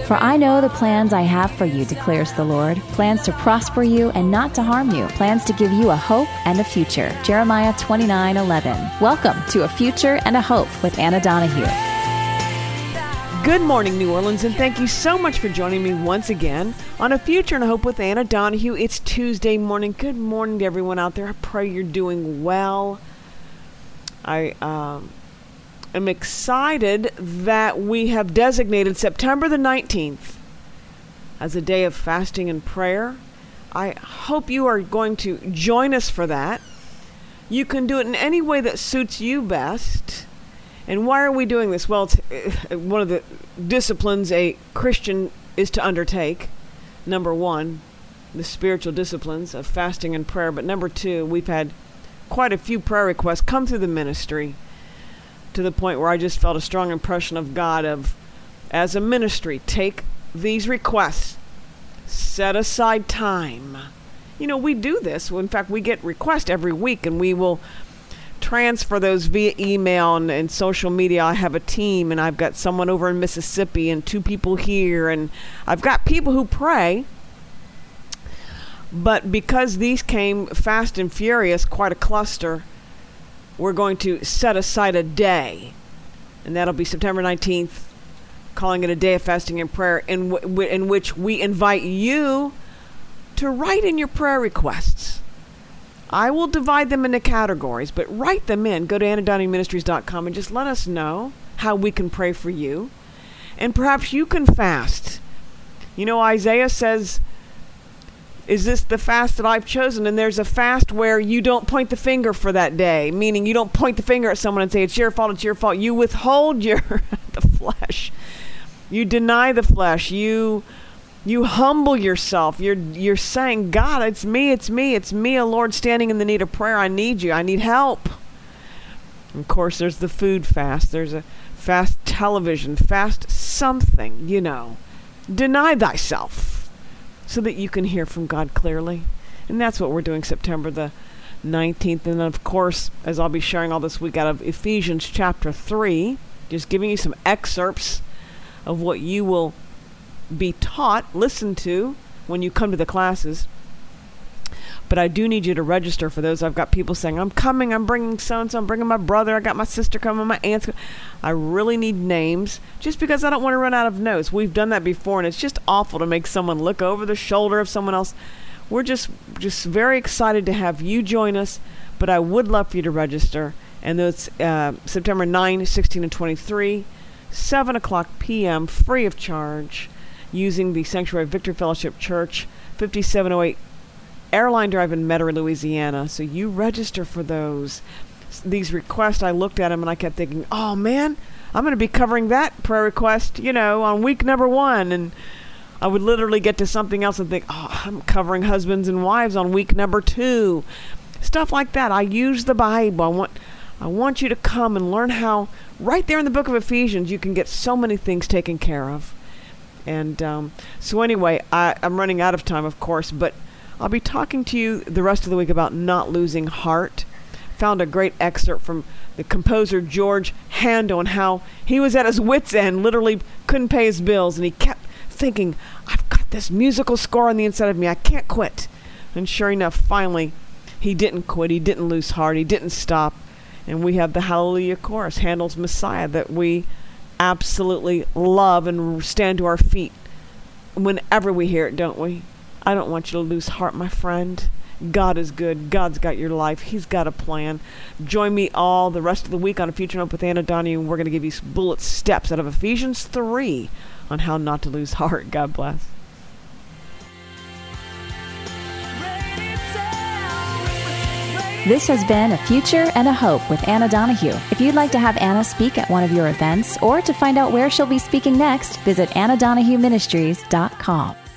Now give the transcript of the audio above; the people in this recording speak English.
For I know the plans I have for you, declares the Lord, plans to prosper you and not to harm you, plans to give you a hope and a future. Jeremiah 29:11. Welcome to A Future and a Hope with Anna Donahue. Good morning, New Orleans, and thank you so much for joining me once again on A Future and a Hope with Anna Donahue. It's Tuesday morning. Good morning to everyone out there. I pray you're doing well. I am excited that we have designated September the 19th as a day of fasting and prayer. I hope you are going to join us for that. You can do it in any way that suits you best. And why are we doing this? Well, it's one of the disciplines a Christian is to undertake. Number one, the spiritual disciplines of fasting and prayer. But number two, we've had quite a few prayer requests come through the ministry to the point where I just felt a strong impression of God of, as a ministry, take these requests, set aside time. You know, we do this. In fact, we get requests every week, and we will transfer those via email and social media. I have a team, and I've got someone over in Mississippi and two people here, and I've got people who pray. But because these came fast and furious, quite a cluster, we're going to set aside a day, and that'll be September 19th, calling it a day of fasting and prayer, in which we invite you to write in your prayer requests. I will divide them into categories, but write them in. Go to AnnaDonahueMinistries.com and just let us know how we can pray for you. And perhaps you can fast. You know, Isaiah says, is this the fast that I've chosen? And there's a fast where you don't point the finger for that day, meaning you don't point the finger at someone and say, it's your fault, it's your fault. You withhold the flesh. You deny the flesh. You humble yourself. You're saying, God, it's me, oh Lord, standing in the need of prayer. I need you. I need help. And of course, there's the food fast. There's a fast television, fast something, you know. Deny thyself so that you can hear from God clearly. And that's what we're doing September the 19th. And then, of course, as I'll be sharing all this week out of Ephesians chapter 3, just giving you some excerpts of what you will be taught, listen to when you come to the classes. But I do need you to register for those. I've got people saying, I'm coming, I'm bringing so-and-so, I'm bringing my brother, I got my sister coming, my aunt's coming. I really need names just because I don't want to run out of notes. We've done that before, and it's just awful to make someone look over the shoulder of someone else. We're just very excited to have you join us, but I would love for you to register. And those September 9, 16, and 23, 7 o'clock p.m., free of charge, using the Sanctuary of Victory Fellowship Church, 5708 Airline Drive in Metairie, Louisiana. So you register for those. These requests, I looked at them and I kept thinking, oh man, I'm going to be covering that prayer request, you know, on week number 1. And I would literally get to something else and think, oh, I'm covering husbands and wives on week number 2. Stuff like that. I use the Bible. I want you to come and learn how, right there in the book of Ephesians, you can get so many things taken care of. And so anyway, I'm running out of time, of course, but I'll be talking to you the rest of the week about not losing heart. Found a great excerpt from the composer George Handel and how he was at his wit's end, literally couldn't pay his bills, and he kept thinking, I've got this musical score on the inside of me, I can't quit. And sure enough, finally, he didn't quit, he didn't lose heart, he didn't stop. And we have the Hallelujah Chorus, Handel's Messiah, that we absolutely love and stand to our feet whenever we hear it, don't we? I don't want you to lose heart, my friend. God is good. God's got your life. He's got a plan. Join me all the rest of the week on A Future and Hope with Anna Donahue, and we're going to give you bullet steps out of Ephesians 3 on how not to lose heart. God bless. This has been A Future and a Hope with Anna Donahue. If you'd like to have Anna speak at one of your events or to find out where she'll be speaking next, visit AnnaDonahueMinistries.com.